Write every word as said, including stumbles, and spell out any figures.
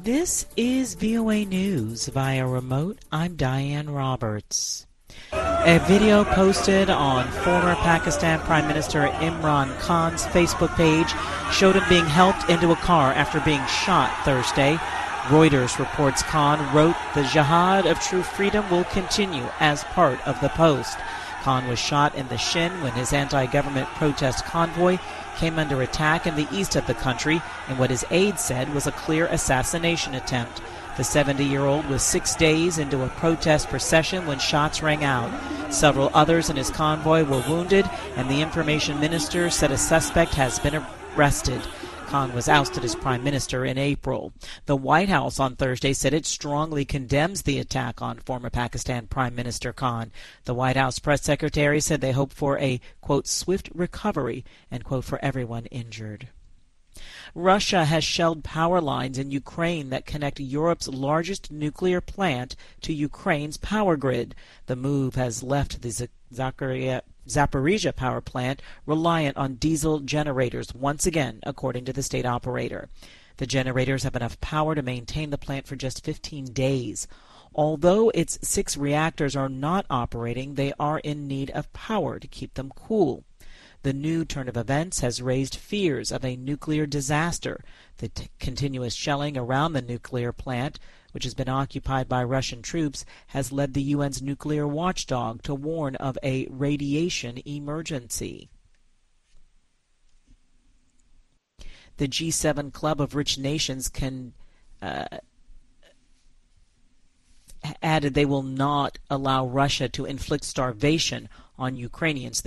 This is V O A News via remote. I'm Diane Roberts. A video posted on former Pakistan Prime Minister Imran Khan's Facebook page showed him being helped into a car after being shot Thursday. Reuters reports Khan wrote, "The jihad of true freedom will continue," as part of the post. Khan was shot in the shin when his anti-government protest convoy came under attack in the east of the country in what his aides said was a clear assassination attempt. The seventy-year-old was six days into a protest procession when shots rang out. Several others in his convoy were wounded, and the information minister said a suspect has been arrested. Khan was ousted as prime minister in April. The White House on Thursday said it strongly condemns the attack on former Pakistan Prime Minister Khan. The White House press secretary said they hope for a, quote, swift recovery, end quote, for everyone injured. Russia has shelled power lines in Ukraine that connect Europe's largest nuclear plant to Ukraine's power grid. The move has left the Zacharia Zaporizhia power plant reliant on diesel generators once again, according to the state operator. The generators have enough power to maintain the plant for just fifteen days. Although its six reactors are not operating, they are in need of power to keep them cool. The new turn of events has raised fears of a nuclear disaster. The t- continuous shelling around the nuclear plant, which has been occupied by Russian troops, has led the U N's nuclear watchdog to warn of a radiation emergency. The G seven club of rich nations can uh, added they will not allow Russia to inflict starvation on Ukrainians